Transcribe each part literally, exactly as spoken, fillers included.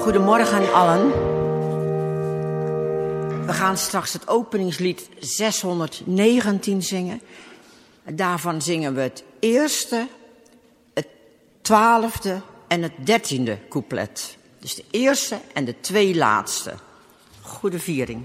Goedemorgen allen. We gaan straks het openingslied zeshonderdnegentien zingen. Daarvan zingen we het eerste, het twaalfde en het dertiende couplet. Dus de eerste en de twee laatste. Goede viering.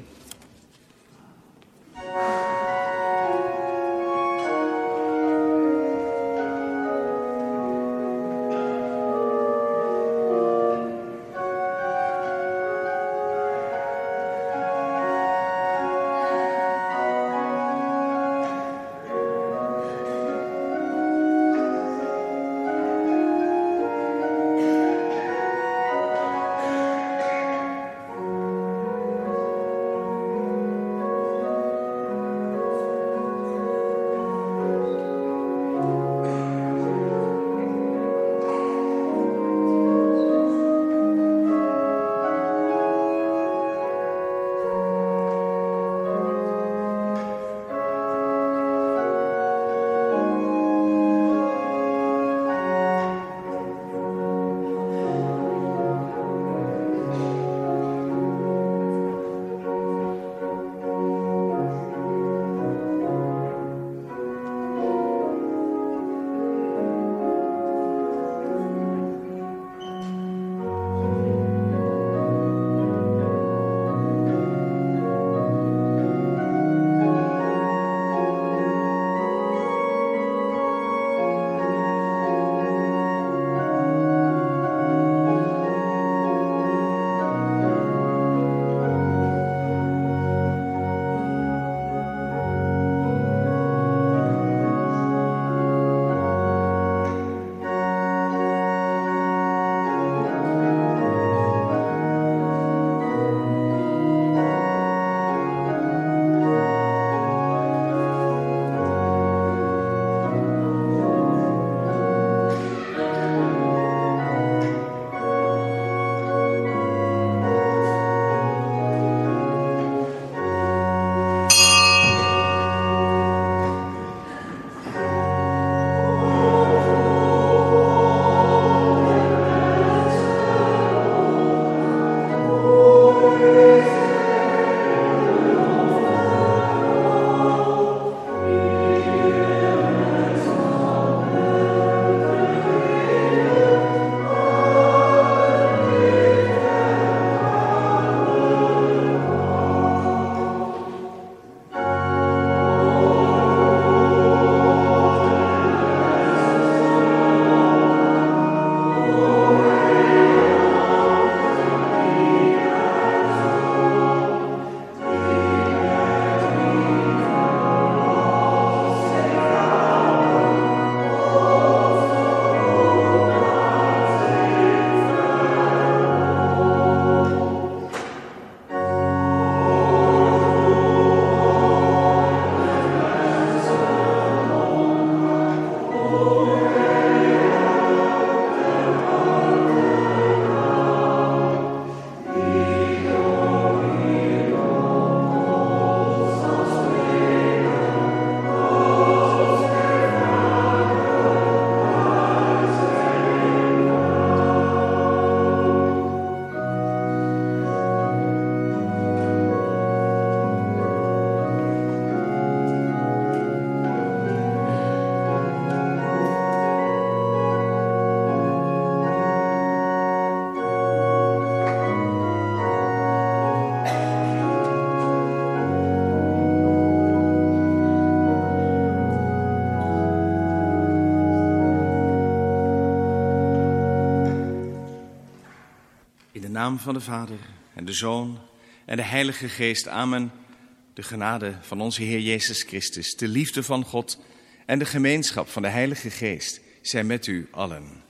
In de naam van de Vader en de Zoon en de Heilige Geest. Amen. De genade van onze Heer Jezus Christus, de liefde van God en de gemeenschap van de Heilige Geest zijn met u allen.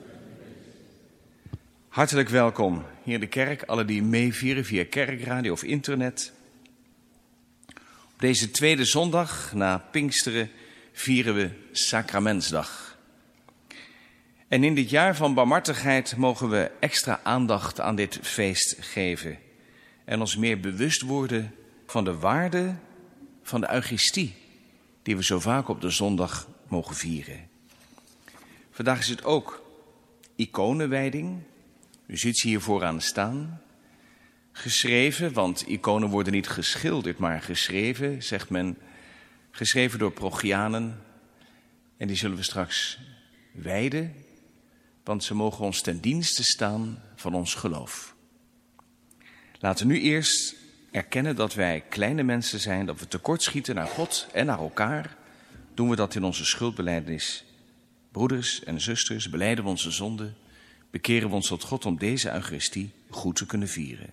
Hartelijk welkom hier in de kerk, alle die meevieren via kerkradio of internet. Op deze tweede zondag na Pinksteren vieren we Sacramentsdag. En in dit jaar van barmhartigheid mogen we extra aandacht aan dit feest geven. En ons meer bewust worden van de waarde van de Eucharistie, die we zo vaak op de zondag mogen vieren. Vandaag is het ook iconenwijding. U ziet ze hier vooraan staan. Geschreven, want iconen worden niet geschilderd, maar geschreven, zegt men. Geschreven door Progianen. En die zullen we straks wijden, want ze mogen ons ten dienste staan van ons geloof. Laten we nu eerst erkennen dat wij kleine mensen zijn, dat we tekortschieten naar God en naar elkaar. Doen we dat in onze schuldbelijdenis. Broeders en zusters, belijden we onze zonden, bekeren we ons tot God om deze Eucharistie goed te kunnen vieren.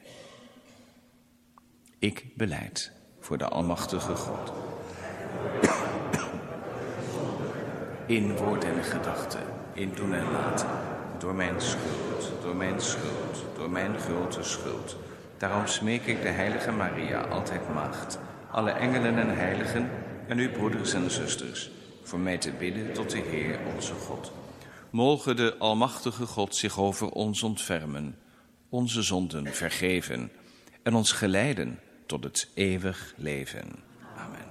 Ik belijd voor de Almachtige God. In woord en gedachte, in doen en laten, door mijn schuld, door mijn schuld, door mijn grote schuld. Daarom smeek ik de heilige Maria, altijd maagd, alle engelen en heiligen en uw broeders en zusters, voor mij te bidden tot de Heer onze God. Mogen de Almachtige God zich over ons ontfermen, onze zonden vergeven en ons geleiden tot het eeuwig leven. Amen.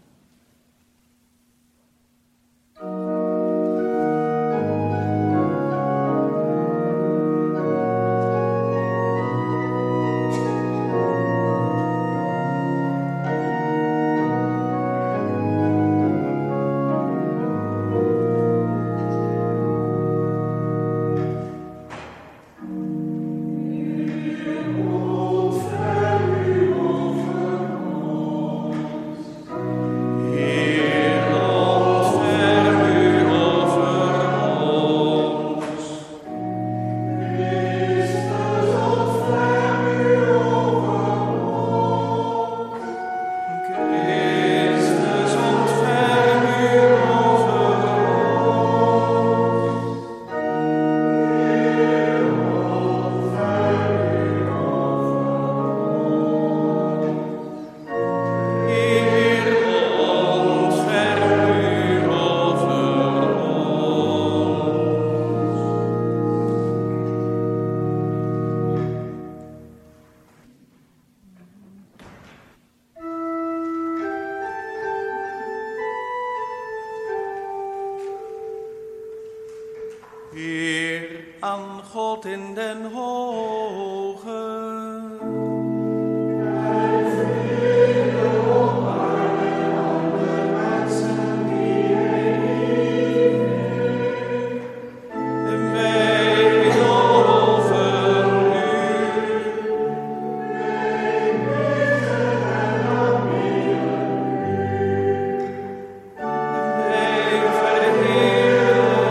Heer, aan God in den hoge.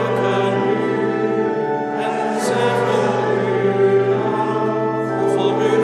Voor u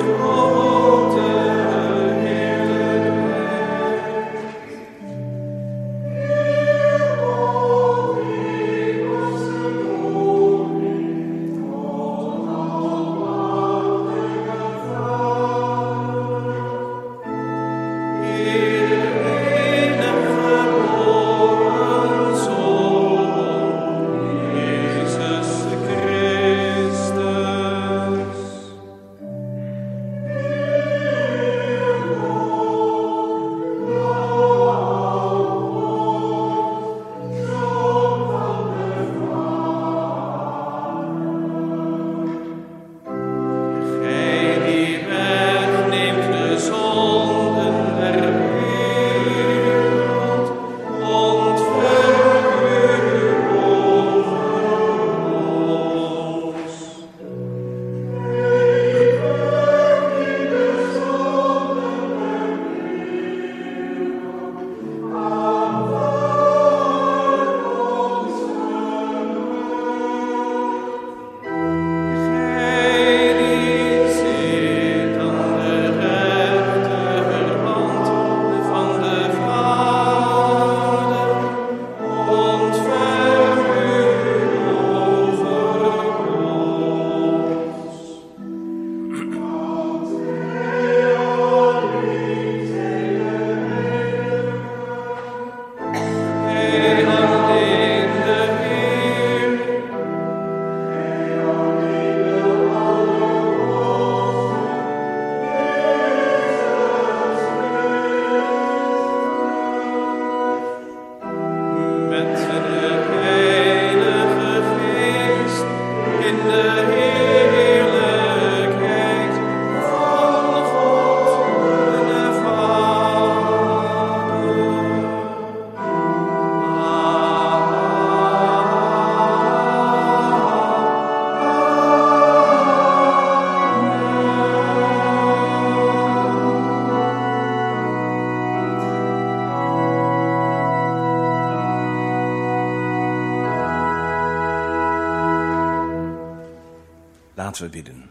Laten we bidden.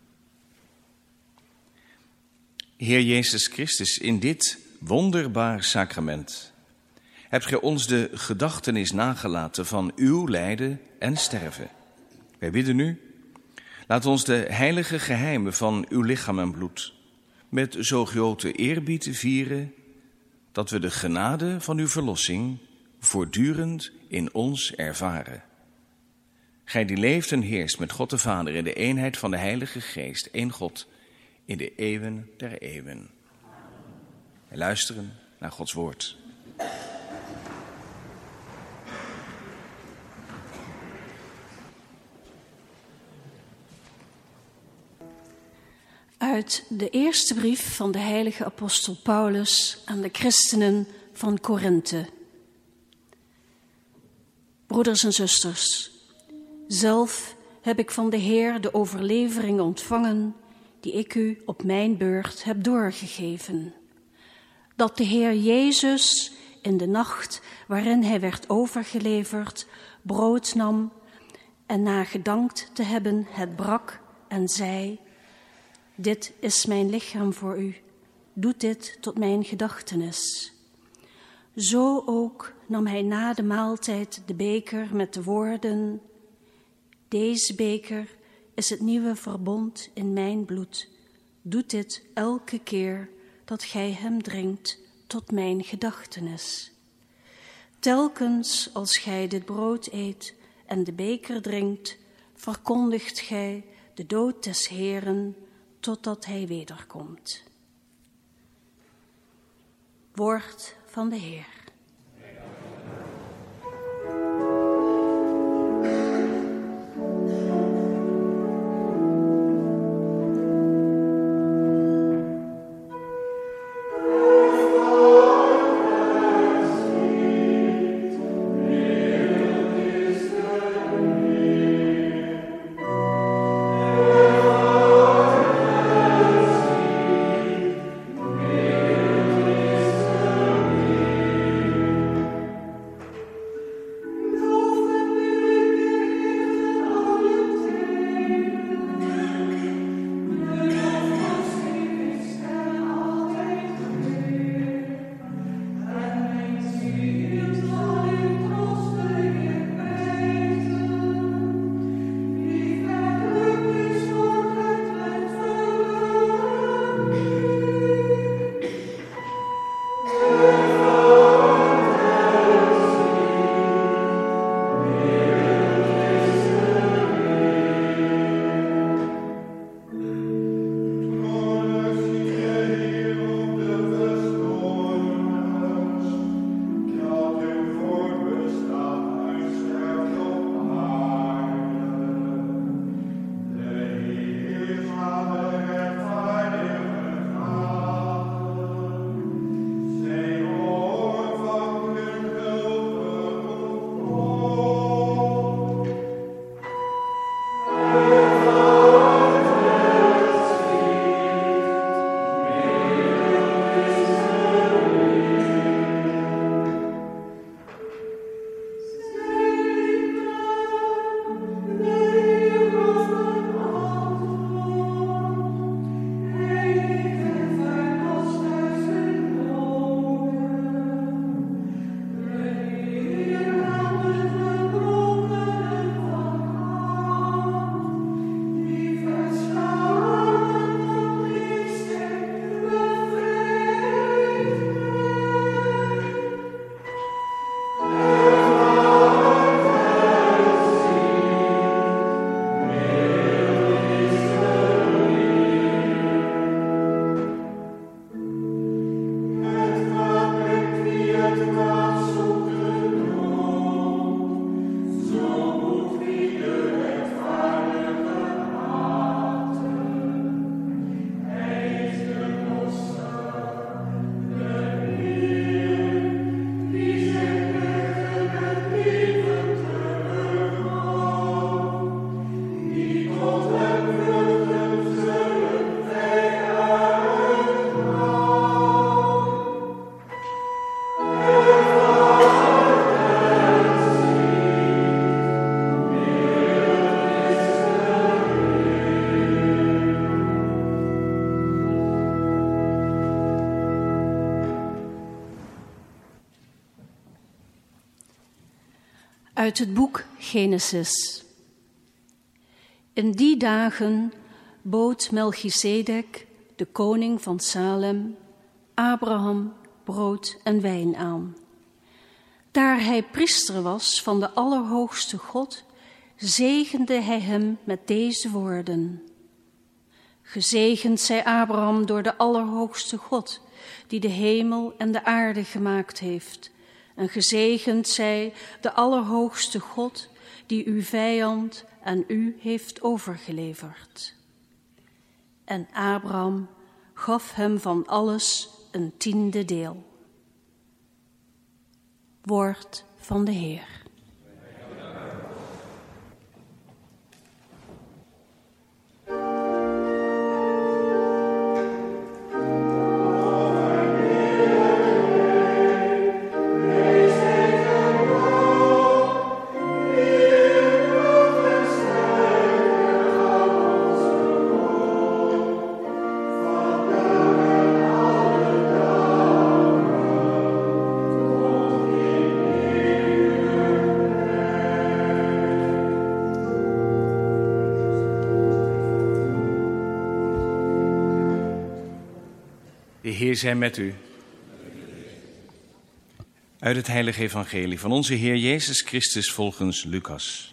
Heer Jezus Christus, in dit wonderbaar sacrament hebt gij ons de gedachtenis nagelaten van uw lijden en sterven. Wij bidden u, laat ons de heilige geheimen van uw lichaam en bloed met zo grote eerbied vieren, dat we de genade van uw verlossing voortdurend in ons ervaren. Gij die leeft en heerst met God de Vader in de eenheid van de Heilige Geest, één God, in de eeuwen der eeuwen. Wij luisteren naar Gods woord. Uit de eerste brief van de heilige apostel Paulus aan de christenen van Korinthe. Broeders en zusters, zelf heb ik van de Heer de overlevering ontvangen die ik u op mijn beurt heb doorgegeven. Dat de Heer Jezus in de nacht waarin hij werd overgeleverd, brood nam en na gedankt te hebben het brak en zei: dit is mijn lichaam voor u, doet dit tot mijn gedachtenis. Zo ook nam hij na de maaltijd de beker met de woorden: deze beker is het nieuwe verbond in mijn bloed. Doet dit elke keer dat gij hem drinkt tot mijn gedachtenis. Telkens als gij dit brood eet en de beker drinkt, verkondigt gij de dood des Heeren totdat hij wederkomt. Woord van de Heer. Amen. Uit het boek Genesis. In die dagen bood Melchizedek, de koning van Salem, Abraham brood en wijn aan. Daar hij priester was van de Allerhoogste God, zegende hij hem met deze woorden. Gezegend zij Abraham door de Allerhoogste God, die de hemel en de aarde gemaakt heeft. En gezegend zij de Allerhoogste God, die uw vijand aan u heeft overgeleverd. En Abraham gaf hem van alles een tiende deel. Woord van de Heer. De Heer zij met u. Uit het heilige evangelie van onze Heer Jezus Christus volgens Lucas.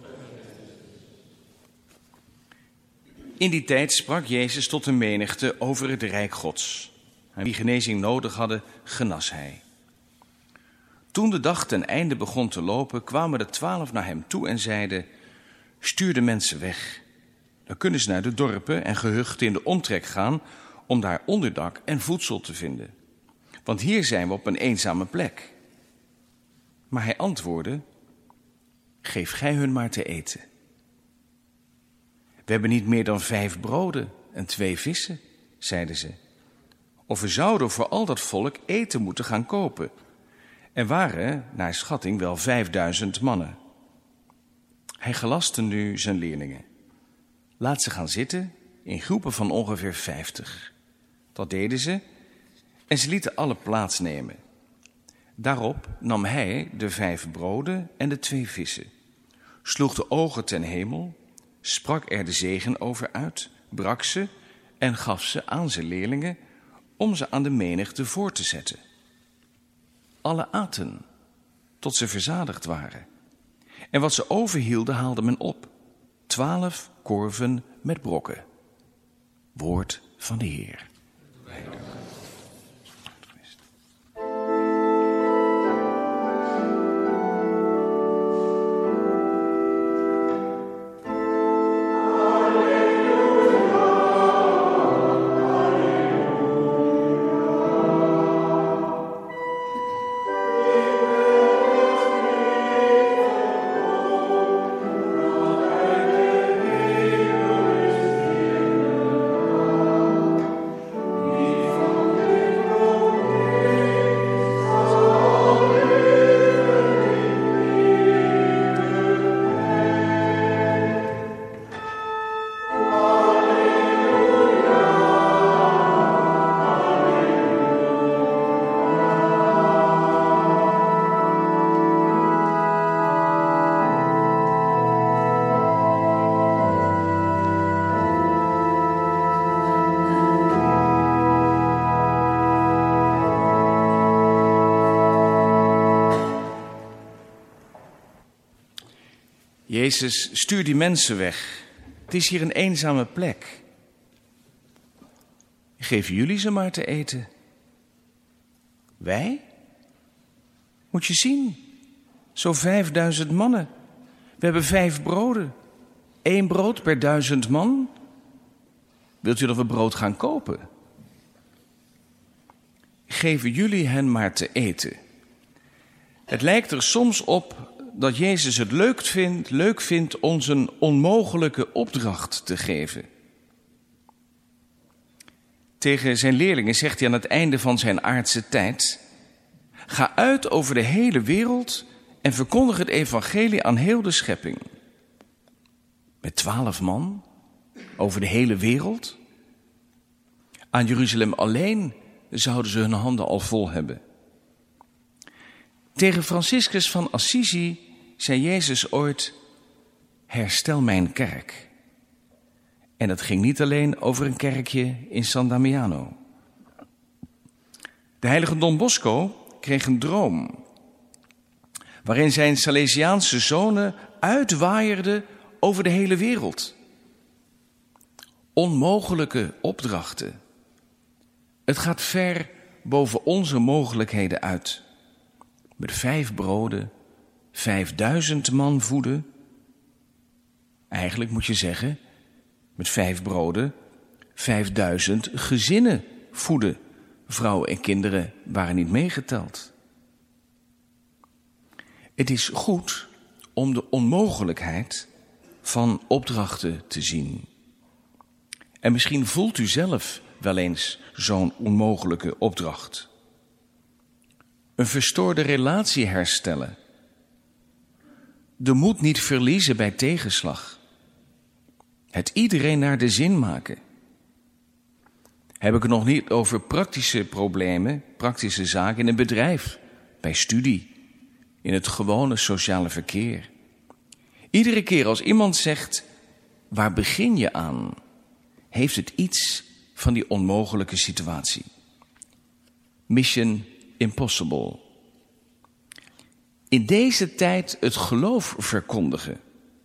In die tijd sprak Jezus tot de menigte over het rijk Gods. En wie genezing nodig hadden, genas hij. Toen de dag ten einde begon te lopen, kwamen de twaalf naar hem toe en zeiden: stuur de mensen weg. Dan kunnen ze naar de dorpen en gehuchten in de omtrek gaan om daar onderdak en voedsel te vinden. Want hier zijn we op een eenzame plek. Maar hij antwoordde: geef gij hun maar te eten. We hebben niet meer dan vijf broden en twee vissen, zeiden ze. Of we zouden voor al dat volk eten moeten gaan kopen. Er waren, naar schatting, wel vijfduizend mannen. Hij gelastte nu zijn leerlingen: laat ze gaan zitten in groepen van ongeveer vijftig. Dat deden ze en ze lieten alle plaats nemen. Daarop nam hij de vijf broden en de twee vissen, sloeg de ogen ten hemel, sprak er de zegen over uit, brak ze en gaf ze aan zijn leerlingen om ze aan de menigte voor te zetten. Alle aten tot ze verzadigd waren. En wat ze overhielden haalde men op, twaalf korven met brokken. Woord van de Heer. Jezus, stuur die mensen weg. Het is hier een eenzame plek. Geef jullie ze maar te eten. Wij? Moet je zien, zo'n vijfduizend mannen. We hebben vijf broden. Eén brood per duizend man. Wilt u dat we brood gaan kopen? Geven jullie hen maar te eten. Het lijkt er soms op dat Jezus het leuk vindt, leuk vindt ons een onmogelijke opdracht te geven. Tegen zijn leerlingen zegt hij aan het einde van zijn aardse tijd: ga uit over de hele wereld en verkondig het evangelie aan heel de schepping. Met twaalf man, over de hele wereld. Aan Jeruzalem alleen zouden ze hun handen al vol hebben. Tegen Franciscus van Assisi zei Jezus ooit: herstel mijn kerk. En het ging niet alleen over een kerkje in San Damiano. De heilige Don Bosco kreeg een droom waarin zijn Salesiaanse zonen uitwaaierden over de hele wereld. Onmogelijke opdrachten. Het gaat ver boven onze mogelijkheden uit. Met vijf broden, vijfduizend man voeden. Eigenlijk moet je zeggen, met vijf broden, vijfduizend gezinnen voeden. Vrouwen en kinderen waren niet meegeteld. Het is goed om de onmogelijkheid van opdrachten te zien. En misschien voelt u zelf wel eens zo'n onmogelijke opdracht. Een verstoorde relatie herstellen. De moed niet verliezen bij tegenslag. Het iedereen naar de zin maken. Heb ik het nog niet over praktische problemen, praktische zaken in een bedrijf, bij studie, in het gewone sociale verkeer. Iedere keer als iemand zegt, waar begin je aan, heeft het iets van die onmogelijke situatie. Mission impossible. In deze tijd het geloof verkondigen.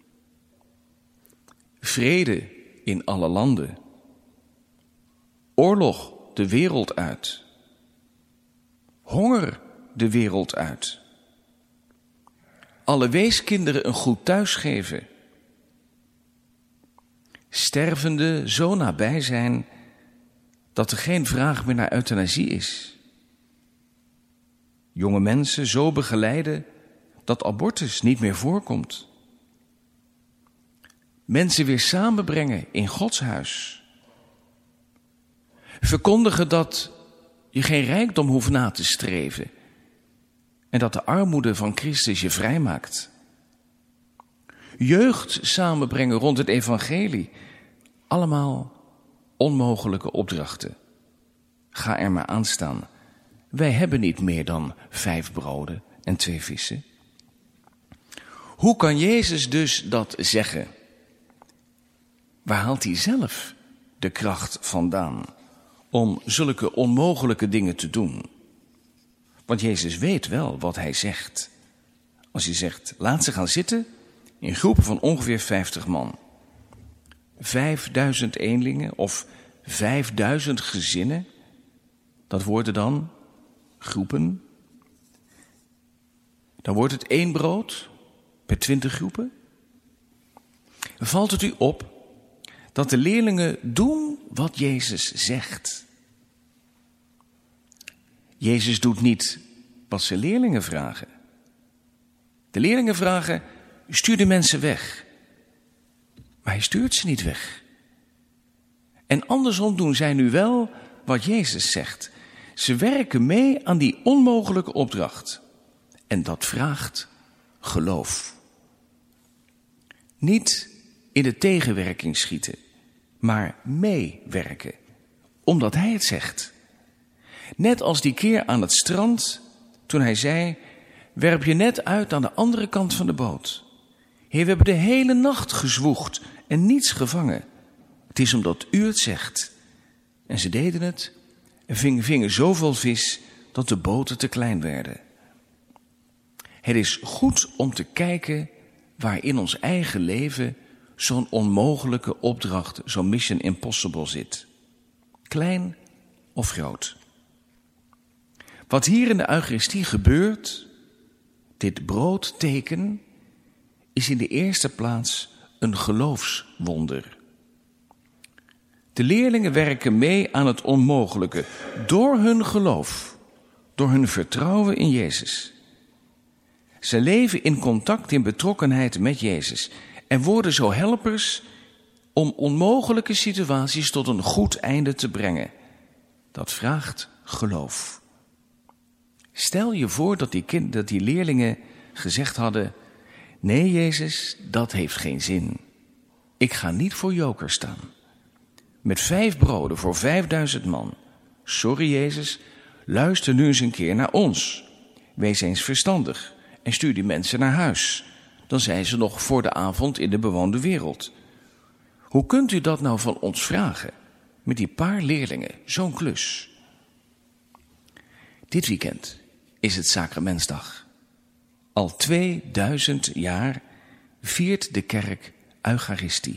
Vrede in alle landen. Oorlog de wereld uit. Honger de wereld uit. Alle weeskinderen een goed thuis geven. Stervenden zo nabij zijn dat er geen vraag meer naar euthanasie is. Jonge mensen zo begeleiden dat abortus niet meer voorkomt. Mensen weer samenbrengen in Gods huis. Verkondigen dat je geen rijkdom hoeft na te streven en dat de armoede van Christus je vrijmaakt. Jeugd samenbrengen rond het evangelie. Allemaal onmogelijke opdrachten. Ga er maar aan staan. Wij hebben niet meer dan vijf broden en twee vissen. Hoe kan Jezus dus dat zeggen? Waar haalt hij zelf de kracht vandaan om zulke onmogelijke dingen te doen? Want Jezus weet wel wat hij zegt. Als hij zegt, laat ze gaan zitten in groepen van ongeveer vijftig man. Vijfduizend eenlingen of vijfduizend gezinnen. Dat worden dan groepen. Dan wordt het één brood per twintig groepen. Valt het u op dat de leerlingen doen wat Jezus zegt? Jezus doet niet wat zijn leerlingen vragen. De leerlingen vragen, stuur de mensen weg. Maar hij stuurt ze niet weg. En andersom doen zij nu wel wat Jezus zegt. Ze werken mee aan die onmogelijke opdracht. En dat vraagt geloof. Niet in de tegenwerking schieten, maar meewerken. Omdat hij het zegt. Net als die keer aan het strand, toen hij zei, werp je net uit aan de andere kant van de boot. Heer, we hebben de hele nacht gezwoegd en niets gevangen. Het is omdat u het zegt. En ze deden het en vingen, vingen zoveel vis dat de boten te klein werden. Het is goed om te kijken waar in ons eigen leven zo'n onmogelijke opdracht, zo'n mission impossible zit. Klein of groot. Wat hier in de Eucharistie gebeurt, dit broodteken, is in de eerste plaats een geloofswonder. De leerlingen werken mee aan het onmogelijke door hun geloof, door hun vertrouwen in Jezus. Ze leven in contact, in betrokkenheid met Jezus en worden zo helpers om onmogelijke situaties tot een goed einde te brengen. Dat vraagt geloof. Stel je voor dat die, kind, dat die leerlingen gezegd hadden, nee Jezus, dat heeft geen zin. Ik ga niet voor joker staan. Met vijf broden voor vijfduizend man. Sorry Jezus, luister nu eens een keer naar ons. Wees eens verstandig en stuur die mensen naar huis. dan zijn ze nog voor de avond in de bewoonde wereld. Hoe kunt u dat nou van ons vragen? Met die paar leerlingen, zo'n klus. Dit weekend is het Sacramentsdag. Al tweeduizend jaar viert de kerk Eucharistie.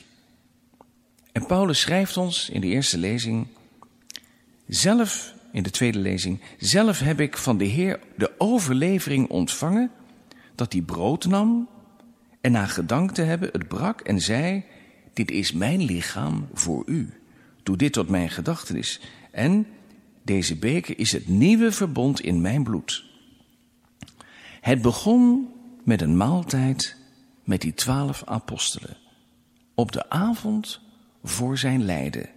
En Paulus schrijft ons in de eerste lezing, zelf, in de tweede lezing, zelf heb ik van de Heer de overlevering ontvangen, dat hij brood nam en na gedankt te hebben het brak en zei, dit is mijn lichaam voor u. Doe dit tot mijn gedachtenis. En deze beker is het nieuwe verbond in mijn bloed. Het begon met een maaltijd met die twaalf apostelen. Op de avond voor zijn lijden.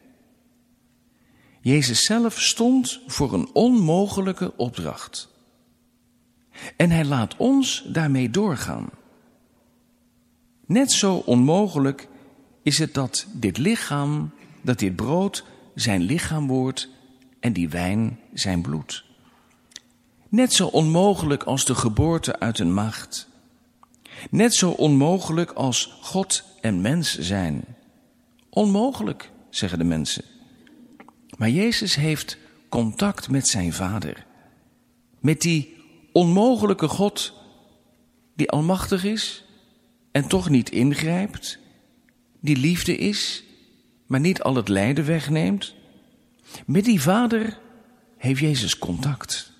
Jezus zelf stond voor een onmogelijke opdracht. En hij laat ons daarmee doorgaan. Net zo onmogelijk is het dat dit lichaam, dat dit brood zijn lichaam wordt en die wijn zijn bloed. Net zo onmogelijk als de geboorte uit een maagd. Net zo onmogelijk als God en mens zijn. Onmogelijk, zeggen de mensen. Maar Jezus heeft contact met zijn Vader. Met die onmogelijke God die almachtig is en toch niet ingrijpt. Die liefde is, maar niet al het lijden wegneemt. Met die Vader heeft Jezus contact.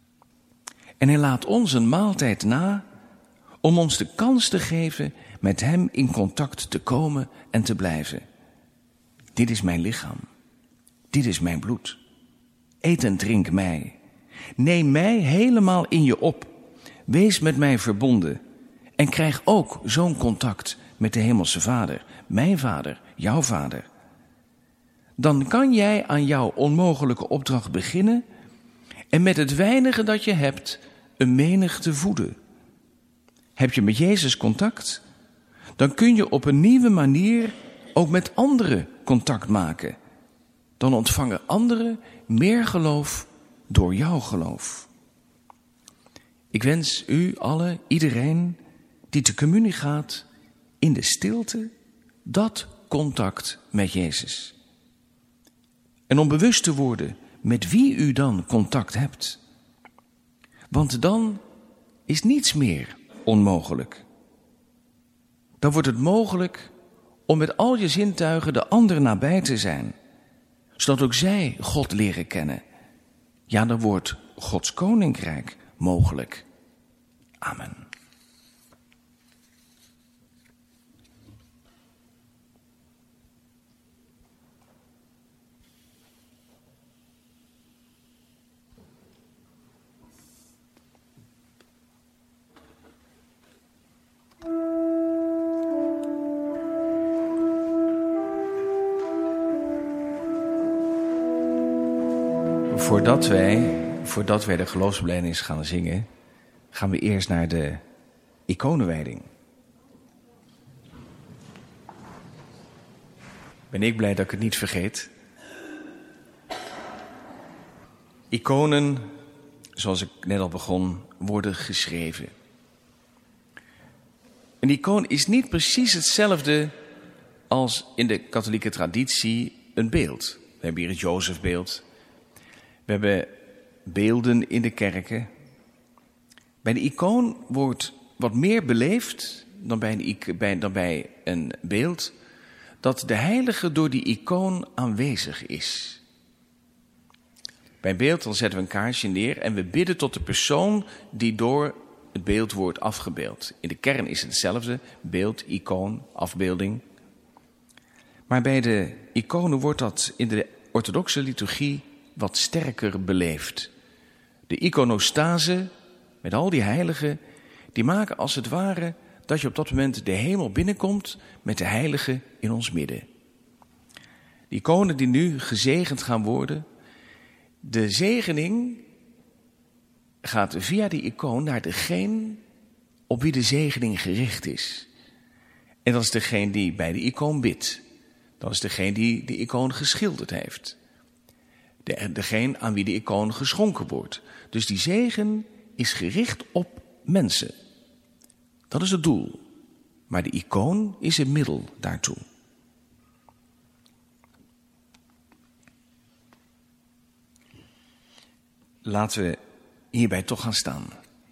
En hij laat ons een maaltijd na om ons de kans te geven met hem in contact te komen en te blijven. Dit is mijn lichaam. Dit is mijn bloed. Eet en drink mij. Neem mij helemaal in je op. Wees met mij verbonden. En krijg ook zo'n contact met de Hemelse Vader. Mijn Vader, jouw Vader. Dan kan jij aan jouw onmogelijke opdracht beginnen en met het weinige dat je hebt een menigte voeden. Heb je met Jezus contact? Dan kun je op een nieuwe manier ook met anderen contact maken. Dan ontvangen anderen meer geloof door jouw geloof. Ik wens u allen, iedereen die te communie gaat, in de stilte, dat contact met Jezus. En om bewust te worden met wie u dan contact hebt. Want dan is niets meer onmogelijk. Dan wordt het mogelijk om met al je zintuigen de ander nabij te zijn. Zodat ook zij God leren kennen. Ja, dan wordt Gods koninkrijk mogelijk. Amen. Voordat wij, voordat wij de geloofsbelijdenis gaan zingen, gaan we eerst naar de iconenwijding. Ben ik blij dat ik het niet vergeet. Iconen, zoals ik net al begon, worden geschreven. Een icoon is niet precies hetzelfde als in de katholieke traditie een beeld. We hebben hier het Jozefbeeld. We hebben beelden in de kerken. Bij de icoon wordt wat meer beleefd dan bij een, bij, dan bij een beeld, dat de heilige door die icoon aanwezig is. Bij een beeld dan zetten we een kaarsje neer en we bidden tot de persoon die door het beeld wordt afgebeeld. In de kern is het hetzelfde, beeld, icoon, afbeelding. Maar bij de iconen wordt dat in de orthodoxe liturgie wat sterker beleefd. De iconostase, met al die heiligen, die maken als het ware dat je op dat moment de hemel binnenkomt met de heiligen in ons midden. De iconen die nu gezegend gaan worden, de zegening gaat via die icoon naar degene op wie de zegening gericht is. En dat is degene die bij de icoon bidt. Dat is degene die de icoon geschilderd heeft. De, degene aan wie de icoon geschonken wordt. Dus die zegen is gericht op mensen. Dat is het doel. maar de icoon is een middel daartoe. Laten we hierbij toch gaan staan.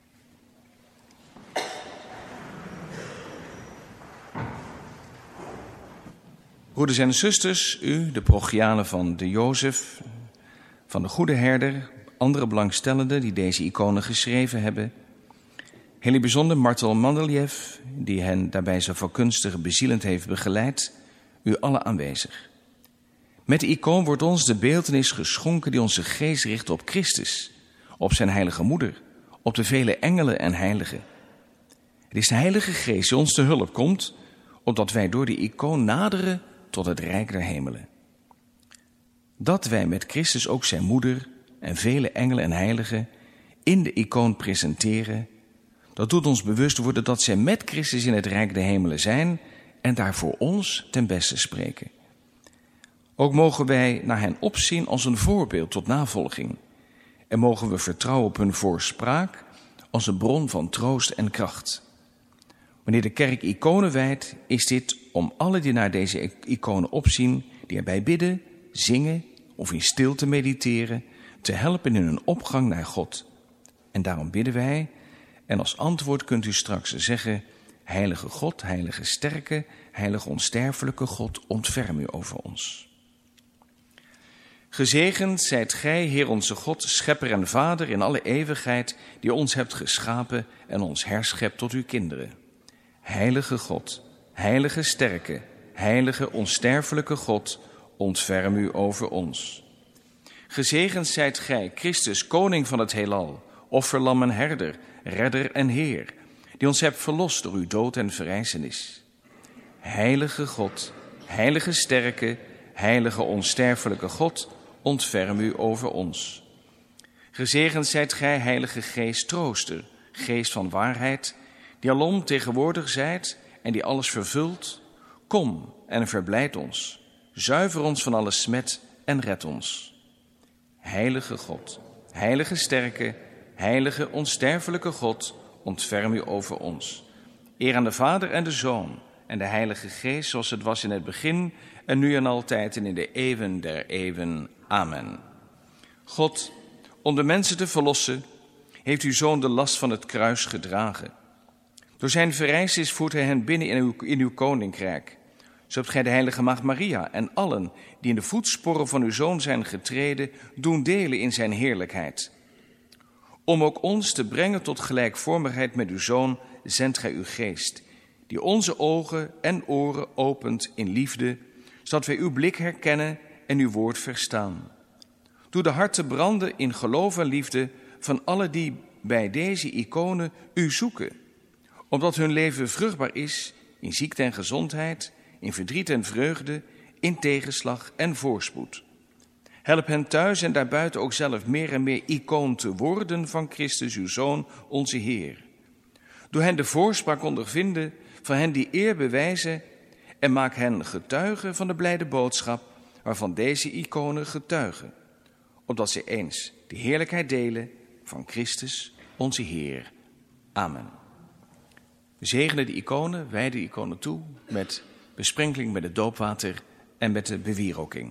Broeders en zusters, u, de parochianen van de Jozef, van de Goede Herder, andere belangstellenden die deze iconen geschreven hebben, heel in bijzonder Martel Mandeljev, die hen daarbij zo vakkunstig bezielend heeft begeleid, u allen aanwezig. Met de icoon wordt ons de beeltenis geschonken die onze geest richt op Christus, op zijn heilige moeder, op de vele engelen en heiligen. Het is de Heilige Geest die ons te hulp komt, opdat wij door de icoon naderen tot het rijk der hemelen. Dat wij met Christus ook zijn moeder en vele engelen en heiligen in de icoon presenteren, dat doet ons bewust worden dat zij met Christus in het rijk der hemelen zijn en daar voor ons ten beste spreken. Ook mogen wij naar hen opzien als een voorbeeld tot navolging en mogen we vertrouwen op hun voorspraak als een bron van troost en kracht. Wanneer de kerk iconen wijdt, is dit om alle die naar deze iconen opzien, die erbij bidden, zingen of in stilte mediteren, te helpen in hun opgang naar God. En daarom bidden wij, en als antwoord kunt u straks zeggen: Heilige God, heilige sterke, heilige onsterfelijke God, ontferm u over ons. Gezegend zijt gij, Heer onze God, schepper en vader in alle eeuwigheid, die ons hebt geschapen en ons herschept tot uw kinderen. Heilige God, heilige sterke, heilige onsterfelijke God, ontferm u over ons. Gezegend zijt gij, Christus, koning van het heelal, offerlam en herder, redder en heer, die ons hebt verlost door uw dood en verrijzenis. Heilige God, heilige sterke, heilige onsterfelijke God, ontferm u over ons. Gezegend zijt gij, heilige geest, trooster, geest van waarheid, die alom tegenwoordig zijt en die alles vervult. Kom en verblijd ons, zuiver ons van alle smet en red ons. Heilige God, heilige sterke, heilige onsterfelijke God, ontferm u over ons. Eer aan de Vader en de Zoon en de Heilige Geest, zoals het was in het begin en nu en altijd en in de eeuwen der eeuwen. Amen. God, om de mensen te verlossen, heeft uw Zoon de last van het kruis gedragen. Door zijn verrijzenis voert hij hen binnen in uw, in uw koninkrijk. Zo hebt gij de heilige maagd Maria en allen die in de voetsporen van uw Zoon zijn getreden, doen delen in zijn heerlijkheid. Om ook ons te brengen tot gelijkvormigheid met uw Zoon, zendt gij uw geest, die onze ogen en oren opent in liefde, zodat wij uw blik herkennen en uw woord verstaan. Doe de harten branden in geloof en liefde van allen die bij deze iconen u zoeken, opdat hun leven vruchtbaar is in ziekte en gezondheid, in verdriet en vreugde, in tegenslag en voorspoed. Help hen thuis en daarbuiten ook zelf meer en meer icoon te worden van Christus, uw Zoon, onze Heer. Doe hen de voorspraak ondervinden van hen die eer bewijzen en maak hen getuigen van de blijde boodschap waarvan deze iconen getuigen, opdat ze eens de heerlijkheid delen van Christus, onze Heer. Amen. We zegenen de iconen, wijden de iconen toe met besprenkeling met het doopwater en met de bewieroking.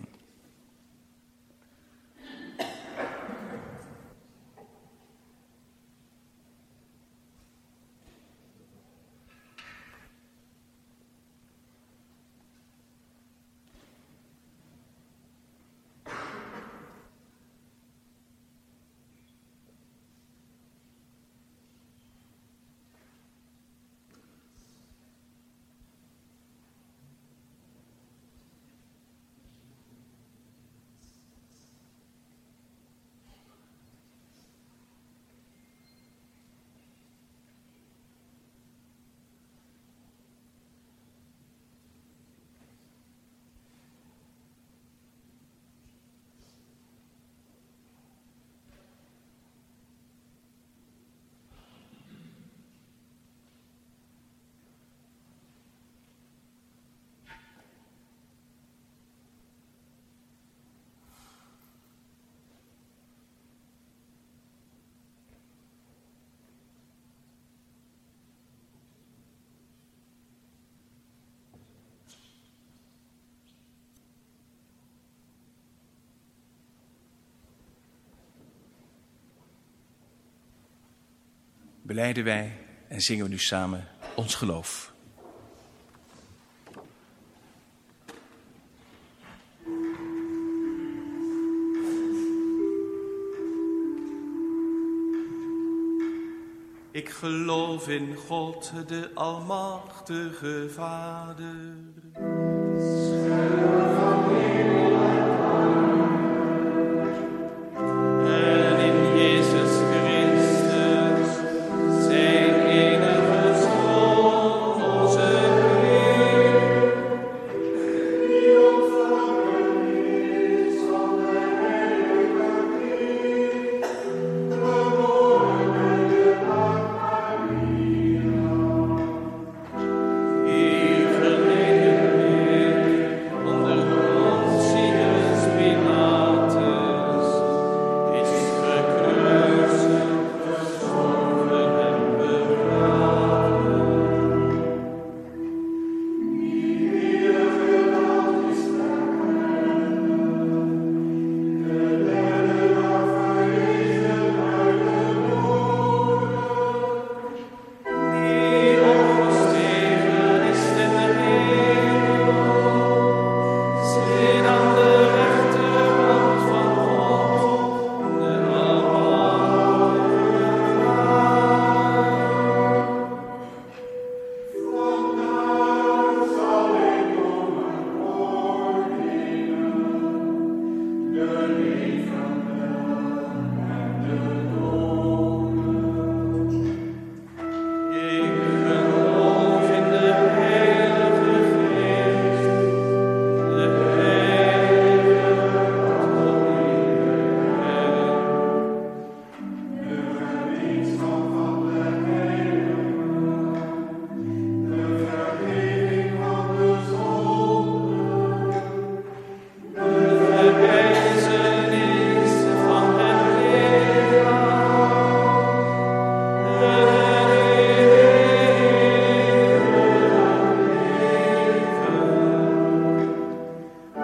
belijden wij en zingen we nu samen ons geloof. Ik geloof in God, de almachtige Vader. En in Jezus Christus, zijn enige Zoon, onze Heer, die ontvangen is van de Heilige Geest, geboren uit de Maagd Maria, die geleden heeft onder Pontius Pilatus, is gekruisigd, gestorven en begraven. Die eeuwige dag is verkend, de derde dag verrezen uit de doden, die opgestegen is in de hemel, zit aan de rechterhand van God, de Almachtige Vader. Vandaar zal ik komen oordelen, de levenden en de doden. Ik geloof in de Heilige Geest, de heilige katholieke kerk, de gemeenschap van de heiligen, de vergeving van de zonden, de verbijzenis van het lichaam, de eeuwige leven.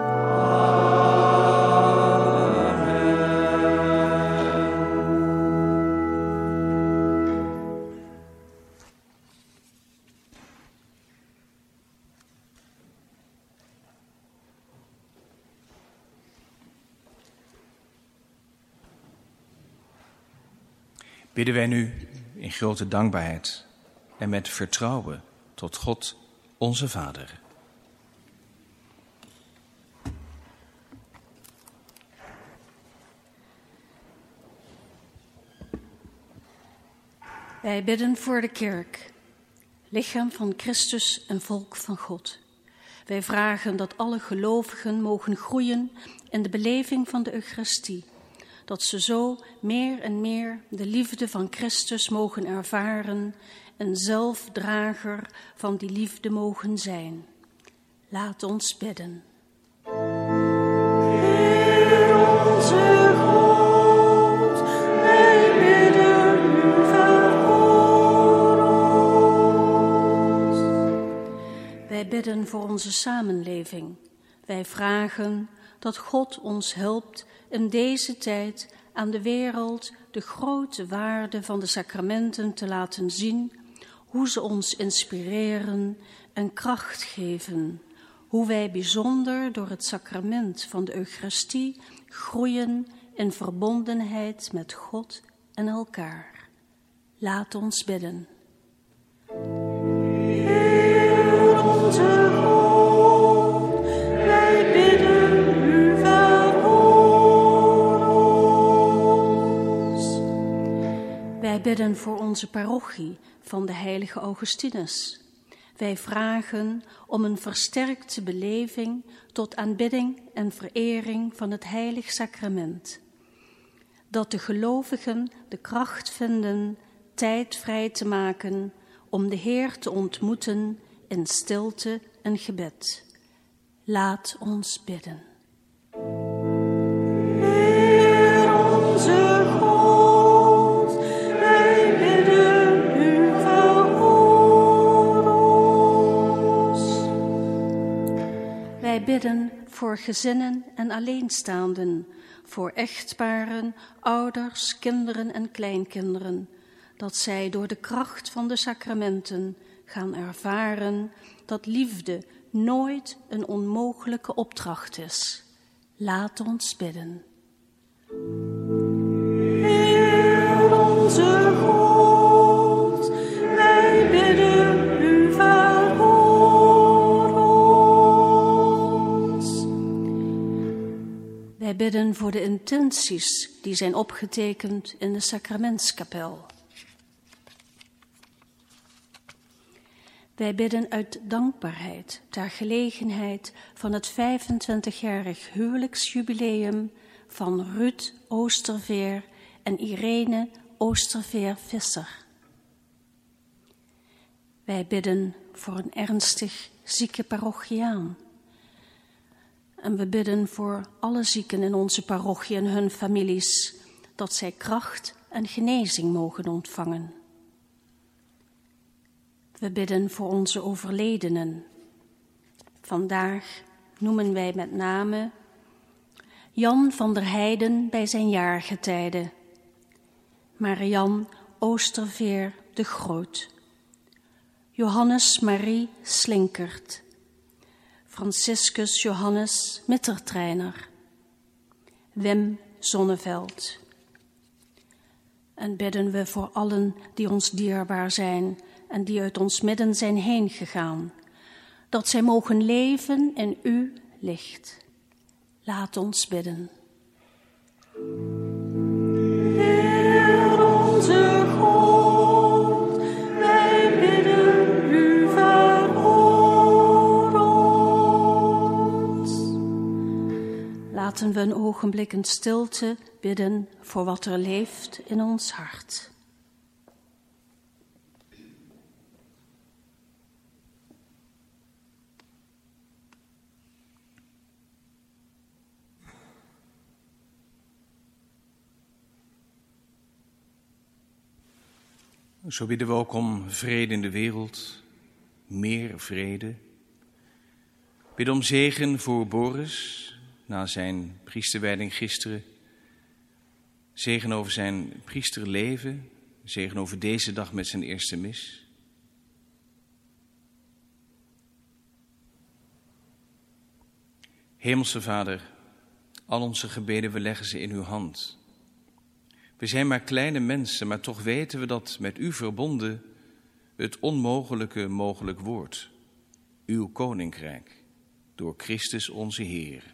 Bidden wij nu in grote dankbaarheid en met vertrouwen tot God, onze Vader. Wij bidden voor de kerk, lichaam van Christus en volk van God. Wij vragen dat alle gelovigen mogen groeien in de beleving van de Eucharistie, dat ze zo meer en meer de liefde van Christus mogen ervaren en zelf drager van die liefde mogen zijn. Laat ons bidden. Heer onze God, wij bidden u, verhoor ons. Wij bidden voor onze samenleving. Wij vragen dat God ons helpt in deze tijd aan de wereld de grote waarde van de sacramenten te laten zien, hoe ze ons inspireren en kracht geven, hoe wij bijzonder door het sacrament van de Eucharistie groeien in verbondenheid met God en elkaar. Laat ons bidden. Heer onze God, wij bidden u, verhoor ons. Wij bidden voor onze parochie van de heilige Augustinus. Wij vragen om een versterkte beleving tot aanbidding en verering van het heilig sacrament. Dat de gelovigen de kracht vinden tijd vrij te maken om de Heer te ontmoeten in stilte en gebed. Laat ons bidden. Heer onze God, wij bidden u, verhoor ons. Wij bidden voor gezinnen en alleenstaanden, voor echtparen, ouders, kinderen en kleinkinderen, dat zij door de kracht van de sacramenten gaan ervaren dat liefde nooit een onmogelijke opdracht is. Laat ons bidden. Heer onze God, wij bidden u, verhoor ons. Wij bidden voor de intenties die zijn opgetekend in de sacramentskapel. Wij bidden uit dankbaarheid ter gelegenheid van het vijfentwintigjarig huwelijksjubileum van Ruud Oosterveer en Irene Oosterveer-Visser. Wij bidden voor een ernstig zieke parochiaan. En we bidden voor alle zieken in onze parochie en hun families, dat zij kracht en genezing mogen ontvangen. We bidden voor onze overledenen. Vandaag noemen wij met name Jan van der Heijden bij zijn jaargetijde, Marian Oosterveer de Groot, Johannes Marie Slinkert, Franciscus Johannes Mittertreiner, Wim Zonneveld. En bidden we voor allen die ons dierbaar zijn en die uit ons midden zijn heen gegaan, dat zij mogen leven in uw licht. Laat ons bidden. Heer onze God, wij bidden u, verhoor ons. Laten we een ogenblik in stilte bidden voor wat er leeft in ons hart. Zo bidden we ook om vrede in de wereld, meer vrede. Bid om zegen voor Boris na zijn priesterwijding gisteren. Zegen over zijn priesterleven, zegen over deze dag met zijn eerste mis. Hemelse Vader, al onze gebeden, we leggen ze in uw hand. We zijn maar kleine mensen, maar toch weten we dat met u verbonden het onmogelijke mogelijk wordt. Uw koninkrijk, door Christus onze Heer.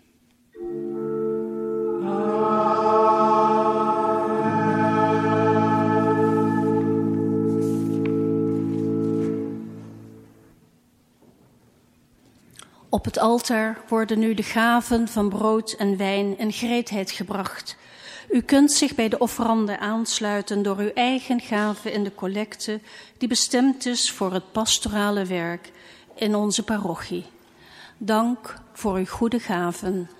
Op het altaar worden nu de gaven van brood en wijn in gereedheid gebracht. U kunt zich bij de offeranden aansluiten door uw eigen gave in de collecte die bestemd is voor het pastorale werk in onze parochie. Dank voor uw goede gaven.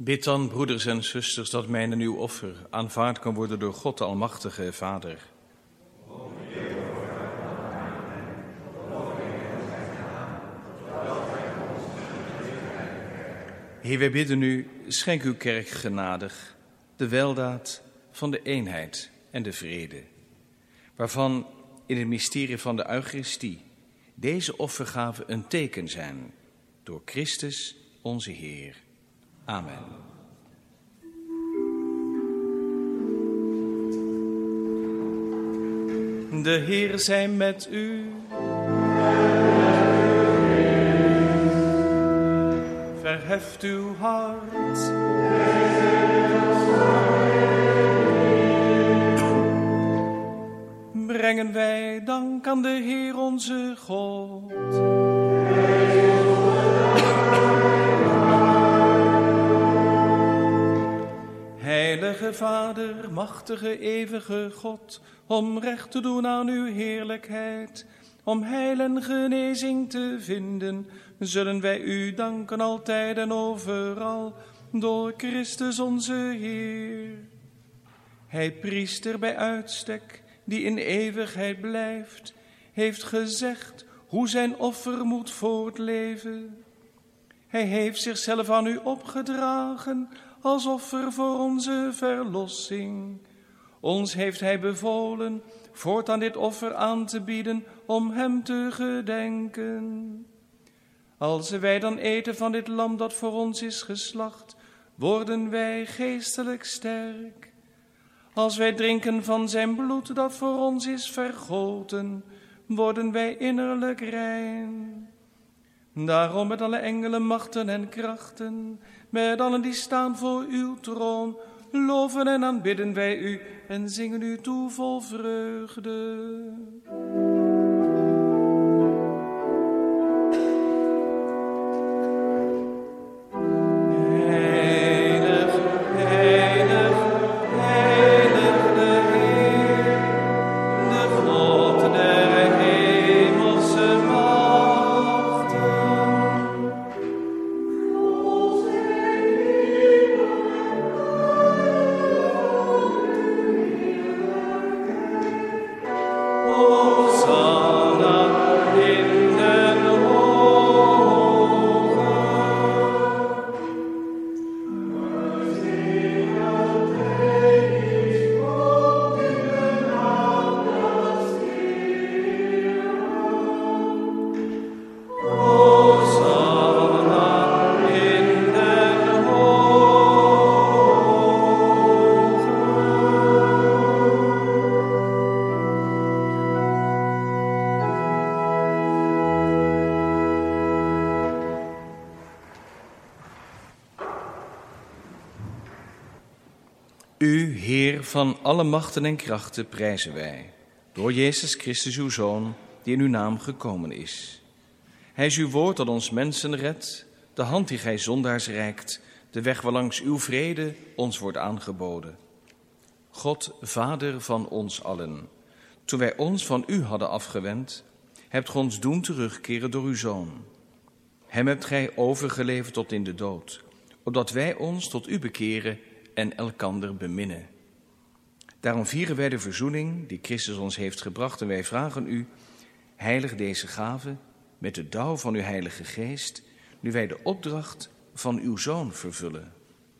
Bid dan, broeders en zusters, dat mijn en uw offer aanvaard kan worden door God de Almachtige Vader. Heer, wij bidden u, schenk uw kerk genadig de weldaad van de eenheid en de vrede, waarvan in het mysterie van de Eucharistie deze offergaven een teken zijn, door Christus onze Heer. Amen. De Heer zij met u. Verheft uw hart. Brengen wij dank aan de Heer onze God. Heilige Vader, machtige, eeuwige God, om recht te doen aan uw heerlijkheid, om heil en genezing te vinden, zullen wij u danken altijd en overal, door Christus onze Heer. Hij, priester bij uitstek, die in eeuwigheid blijft, heeft gezegd hoe zijn offer moet voortleven. Hij heeft zichzelf aan u opgedragen als offer voor onze verlossing. Ons heeft hij bevolen voortaan dit offer aan te bieden om hem te gedenken. Als wij dan eten van dit lam dat voor ons is geslacht, worden wij geestelijk sterk. Als wij drinken van zijn bloed dat voor ons is vergoten, worden wij innerlijk rein. Daarom met alle engelen, machten en krachten, met allen die staan voor uw troon, loven en aanbidden wij u en zingen u toe vol vreugde. U, Heer van alle machten en krachten, prijzen wij, door Jezus Christus, uw Zoon, die in uw naam gekomen is. Hij is uw woord dat ons mensen redt, de hand die gij zondaars reikt, de weg waarlangs uw vrede ons wordt aangeboden. God, Vader van ons allen, toen wij ons van u hadden afgewend, hebt gij ons doen terugkeren door uw Zoon. Hem hebt gij overgeleverd tot in de dood, opdat wij ons tot u bekeren en elkander beminnen. Daarom vieren wij de verzoening die Christus ons heeft gebracht en wij vragen u, heilig deze gave met de dauw van uw Heilige Geest, nu wij de opdracht van uw Zoon vervullen.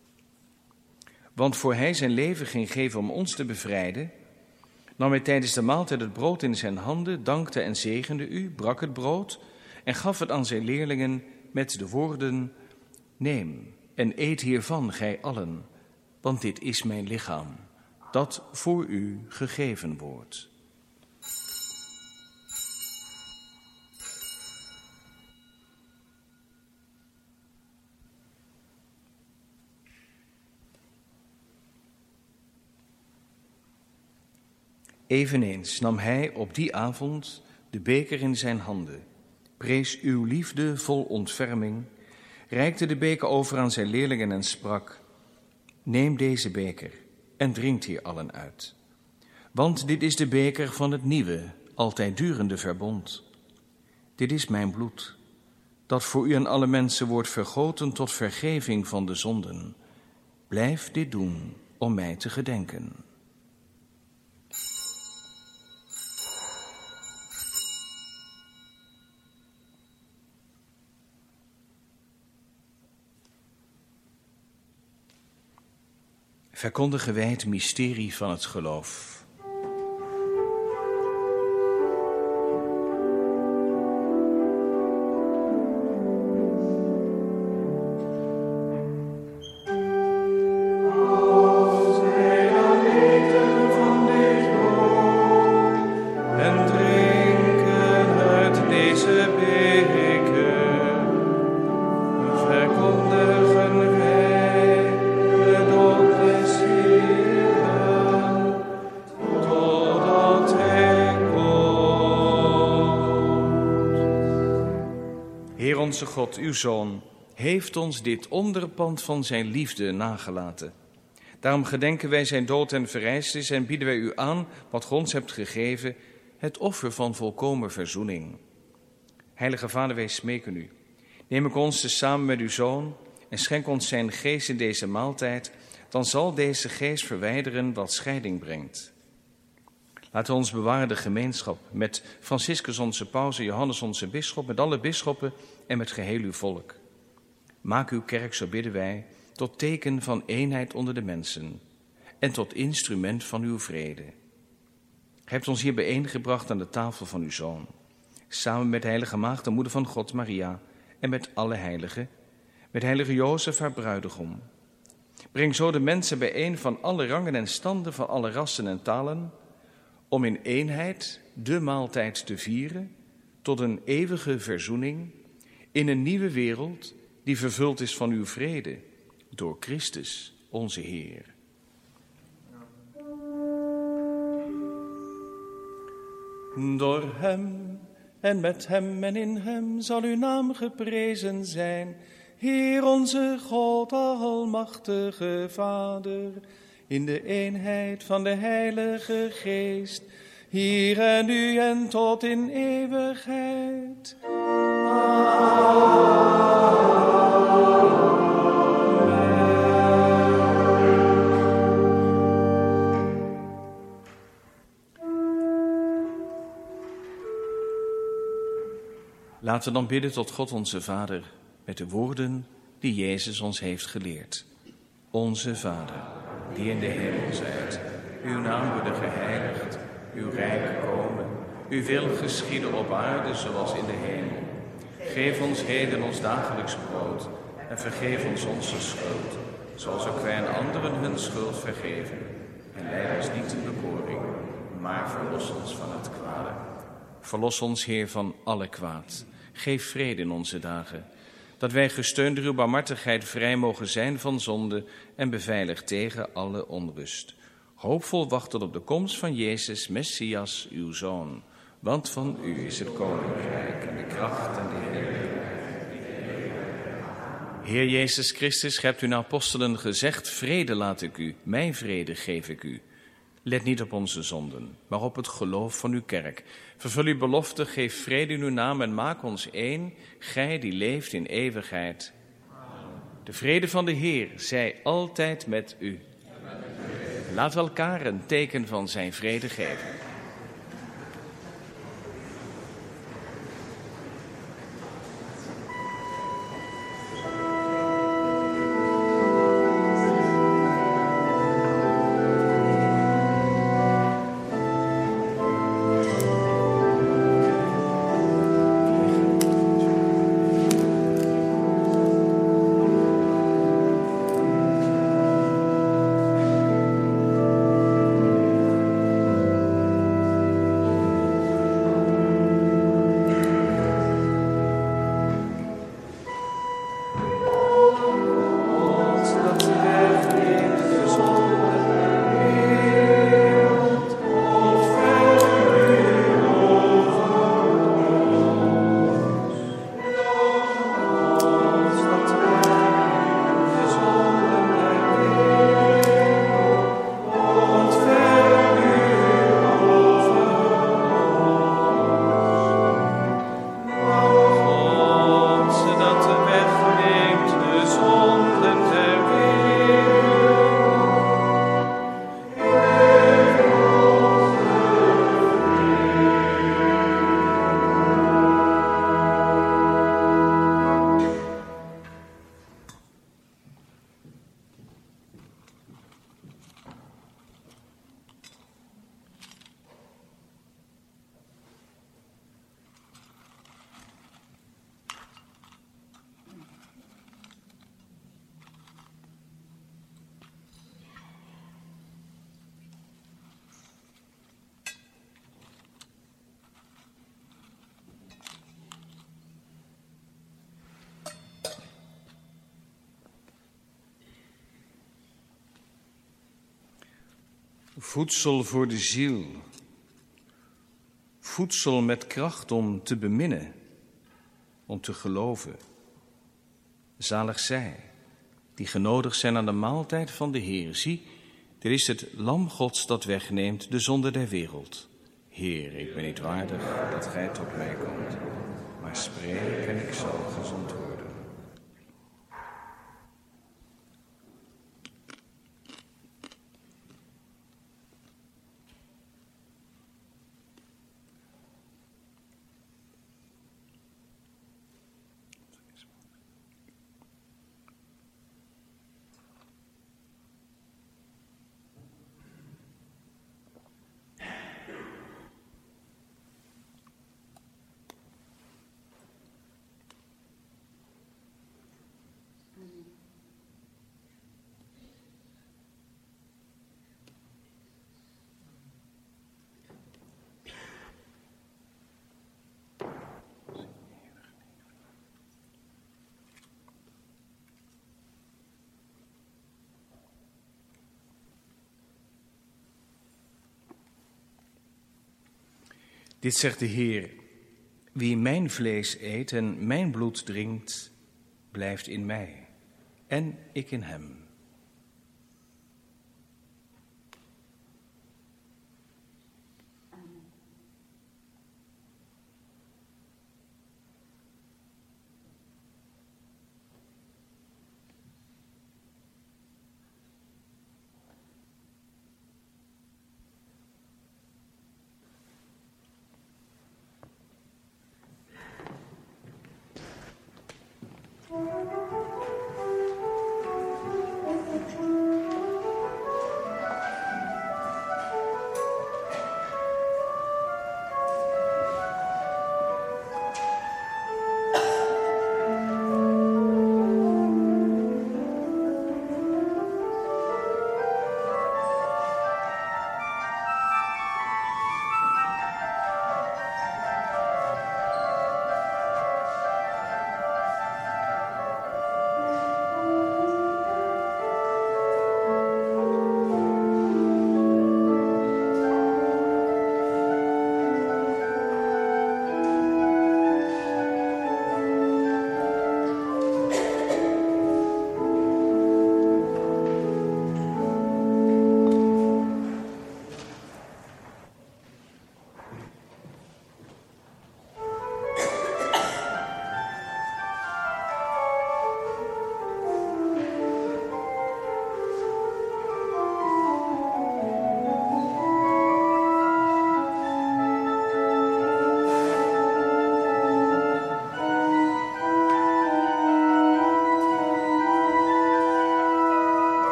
Want voor hij zijn leven ging geven om ons te bevrijden, nam hij tijdens de maaltijd het brood in zijn handen, dankte en zegende u, brak het brood en gaf het aan zijn leerlingen met de woorden, neem en eet hiervan, gij allen, want dit is mijn lichaam, dat voor u gegeven wordt. Eveneens nam hij op die avond de beker in zijn handen, prees uw liefde vol ontferming, reikte de beker over aan zijn leerlingen en sprak, neem deze beker en drinkt hier allen uit. Want dit is de beker van het nieuwe, altijd durende verbond. Dit is mijn bloed, dat voor u en alle mensen wordt vergoten tot vergeving van de zonden. Blijf dit doen om mij te gedenken. Verkondigen wij het mysterie van het geloof. Onze God, uw Zoon, heeft ons dit onderpand van zijn liefde nagelaten. Daarom gedenken wij zijn dood en verrijzenis en bieden wij u aan wat gij ons hebt gegeven, het offer van volkomen verzoening. Heilige Vader, wij smeken u. Neem ik ons te samen met uw Zoon en schenk ons zijn geest in deze maaltijd, dan zal deze geest verwijderen wat scheiding brengt. Laten we ons bewaren de gemeenschap met Franciscus onze paus en Johannes onze bisschop, met alle bisschoppen en met geheel uw volk. Maak uw kerk, zo bidden wij, tot teken van eenheid onder de mensen en tot instrument van uw vrede. Gij hebt ons hier bijeengebracht aan de tafel van uw Zoon, samen met de heilige maagd, de moeder van God, Maria, en met alle heiligen, met heilige Jozef, haar bruidegom. Breng zo de mensen bijeen van alle rangen en standen, van alle rassen en talen, om in eenheid de maaltijd te vieren tot een eeuwige verzoening in een nieuwe wereld die vervuld is van uw vrede door Christus onze Heer. Door hem en met hem en in hem zal uw naam geprezen zijn, Heer onze God, almachtige Vader, in de eenheid van de Heilige Geest, hier en nu en tot in eeuwigheid. Laten we dan bidden tot God onze Vader met de woorden die Jezus ons heeft geleerd. Onze Vader, die in de hemel zijt, uw naam worden geheiligd, uw rijk komen, uw wil geschieden op aarde zoals in de hemel. Geef ons heden ons dagelijks brood en vergeef ons onze schuld, zoals ook wij aan anderen hun schuld vergeven. En leid ons niet in bekoring, maar verlos ons van het kwade. Verlos ons, Heer, van alle kwaad. Geef vrede in onze dagen, dat wij gesteund door uw barmhartigheid vrij mogen zijn van zonde en beveiligd tegen alle onrust. Hoopvol wachten op de komst van Jezus, Messias, uw Zoon. Want van u is het koninkrijk en de kracht en de heerlijkheid. Heer Jezus Christus, gij hebt uw apostelen gezegd, vrede laat ik u, mijn vrede geef ik u. Let niet op onze zonden, maar op het geloof van uw kerk. Vervul uw belofte, geef vrede in uw naam en maak ons één, gij die leeft in eeuwigheid. De vrede van de Heer zij altijd met u. Laten we elkaar een teken van zijn vrede geven. Voedsel voor de ziel. Voedsel met kracht om te beminnen, om te geloven. Zalig zij, die genodigd zijn aan de maaltijd van de Heer. Zie, dit is het lam Gods dat wegneemt de zonde der wereld. Heer, ik ben niet waardig dat gij tot mij komt, maar spreek en ik zal gezond worden. Dit zegt de Heer, wie mijn vlees eet en mijn bloed drinkt, blijft in mij en ik in hem.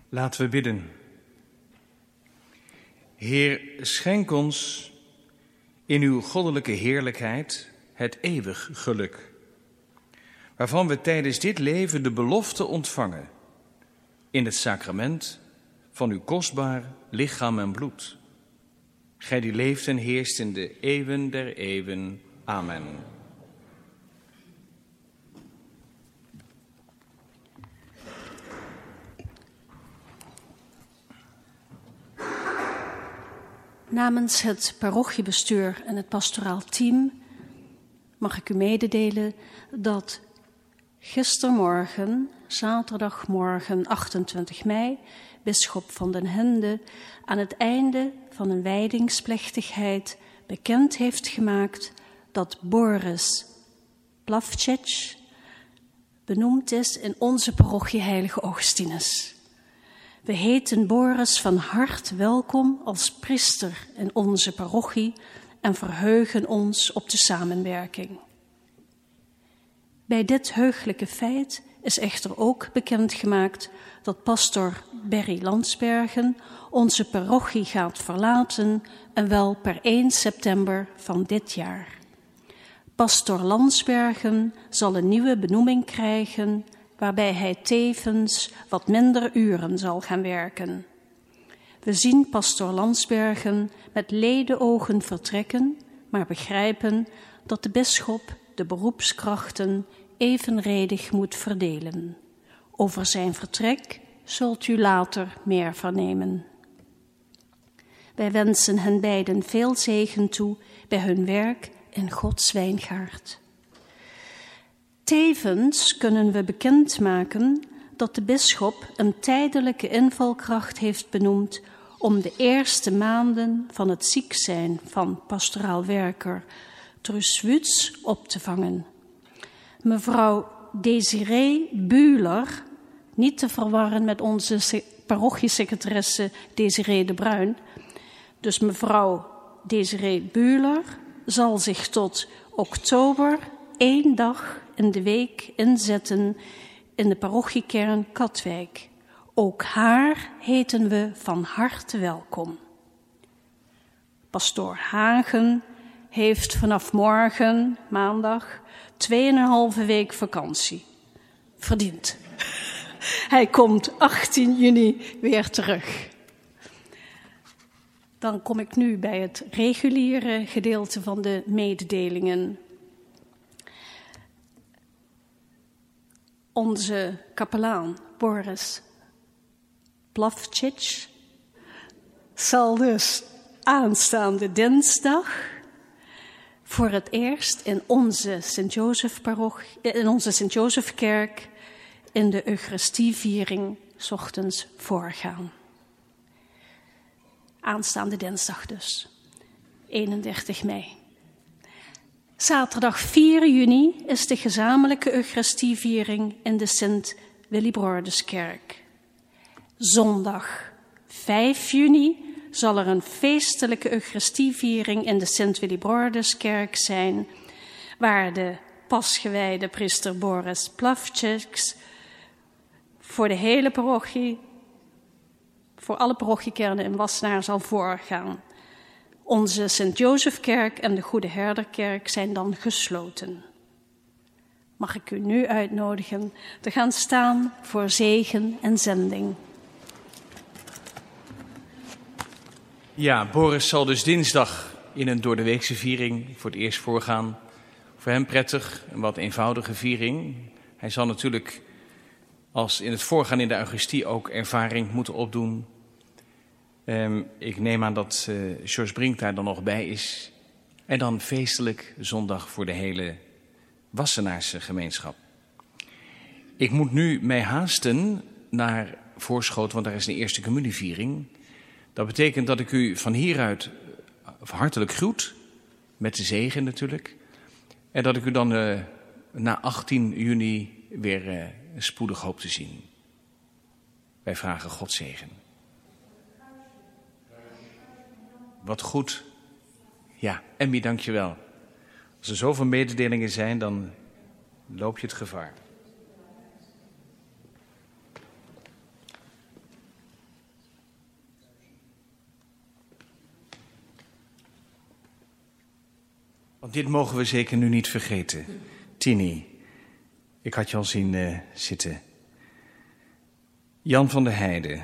Laten we bidden. Heer, schenk ons in uw goddelijke heerlijkheid het eeuwig geluk, waarvan we tijdens dit leven de belofte ontvangen in het sacrament van uw kostbaar lichaam en bloed. Gij die leeft en heerst in de eeuwen der eeuwen. Amen. Namens het parochiebestuur en het pastoraal team mag ik u mededelen dat gistermorgen, zaterdagmorgen achtentwintig mei, bisschop van den Hende aan het einde van een wijdingsplechtigheid bekend heeft gemaakt dat Boris Plavčič benoemd is in onze parochie Heilige Augustinus. We heten Boris van harte welkom als priester in onze parochie en verheugen ons op de samenwerking. Bij dit heugelijke feit is echter ook bekendgemaakt dat pastor Berry Landsbergen onze parochie gaat verlaten en wel per één september van dit jaar. Pastor Landsbergen zal een nieuwe benoeming krijgen waarbij hij tevens wat minder uren zal gaan werken. We zien pastor Landsbergen met ledenogen vertrekken, maar begrijpen dat de bisschop de beroepskrachten evenredig moet verdelen. Over zijn vertrek zult u later meer vernemen. Wij wensen hen beiden veel zegen toe bij hun werk in Gods wijngaard. Tevens kunnen we bekendmaken dat de bisschop een tijdelijke invalkracht heeft benoemd om de eerste maanden van het ziek zijn van pastoraal werker Truus Wuts op te vangen. Mevrouw Desiree Buhler, niet te verwarren met onze parochiesecretaresse Desiree de Bruin, dus mevrouw Desiree Buhler zal zich tot oktober één dag in de week inzetten in de parochiekern Katwijk. Ook haar heten we van harte welkom. Pastoor Hagen heeft vanaf morgen, maandag, tweeënhalve week vakantie. Verdiend. Hij komt achttien juni weer terug. Dan kom ik nu bij het reguliere gedeelte van de mededelingen. Onze kapelaan Boris Plavčič zal dus aanstaande dinsdag voor het eerst in onze Sint-Jozef-parochie, in onze Sint-Jozefkerk in de Eucharistieviering 's ochtends voorgaan. Aanstaande dinsdag dus, eenendertig mei. Zaterdag vier juni is de gezamenlijke Eucharistieviering in de Sint-Williborduskerk. Zondag vijf juni zal er een feestelijke Eucharistieviering in de Sint-Williborduskerk zijn, waar de pasgewijde priester Boris Plavčič voor de hele parochie, voor alle parochiekernen in Wassenaar zal voorgaan. Onze Sint-Jozefkerk en de Goede Herderkerk zijn dan gesloten. Mag ik u nu uitnodigen te gaan staan voor zegen en zending. Ja, Boris zal dus dinsdag in een doordeweekse viering voor het eerst voorgaan. Voor hem prettig, een wat eenvoudige viering. Hij zal natuurlijk als in het voorgaan in de Eucharistie ook ervaring moeten opdoen. Um, ik neem aan dat uh, George Brink daar dan nog bij is. En dan feestelijk zondag voor de hele Wassenaarse gemeenschap. Ik moet nu mij haasten naar Voorschoten, want daar is een eerste communieviering. Dat betekent dat ik u van hieruit hartelijk groet, met de zegen natuurlijk. En dat ik u dan uh, na achttien juni weer uh, spoedig hoop te zien. Wij vragen Gods zegen. Wat goed. Ja, Emmy, dank je wel. Als er zoveel mededelingen zijn, dan loop je het gevaar. Want dit mogen we zeker nu niet vergeten. Tini, ik had je al zien uh, zitten. Jan van der Heijden.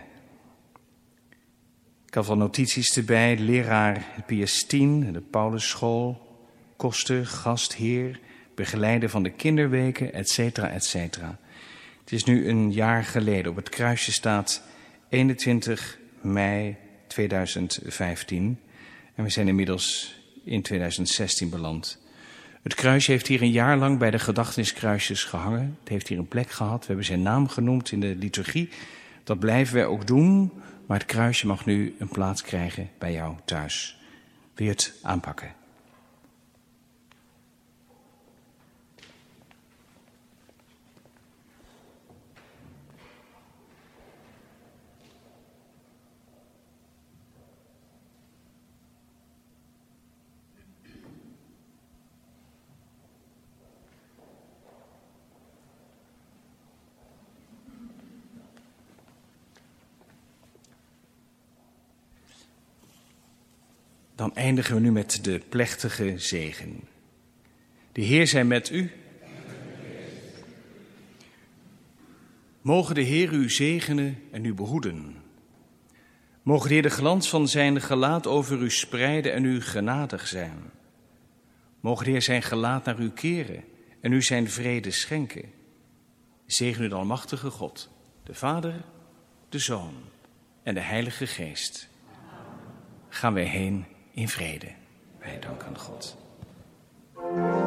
Ik had wel notities erbij. Leraar P S tien, de Paulusschool. Koster, gastheer, begeleider van de kinderweken, et cetera, et cetera. Het is nu een jaar geleden. Op het kruisje staat eenentwintig mei tweeduizend vijftien. En we zijn inmiddels in tweeduizend zestien beland. Het kruisje heeft hier een jaar lang bij de gedachtenskruisjes gehangen. Het heeft hier een plek gehad. We hebben zijn naam genoemd in de liturgie. Dat blijven wij ook doen. Maar het kruisje mag nu een plaats krijgen bij jou thuis. Wil je het aanpakken? Dan eindigen we nu met de plechtige zegen. De Heer zij met u. Mogen de Heer u zegenen en u behoeden. Mogen de Heer de glans van zijn gelaat over u spreiden en u genadig zijn. Mogen de Heer zijn gelaat naar u keren en u zijn vrede schenken. Zegen u de almachtige God, de Vader, de Zoon en de Heilige Geest. Gaan wij heen in vrede. Wij danken God.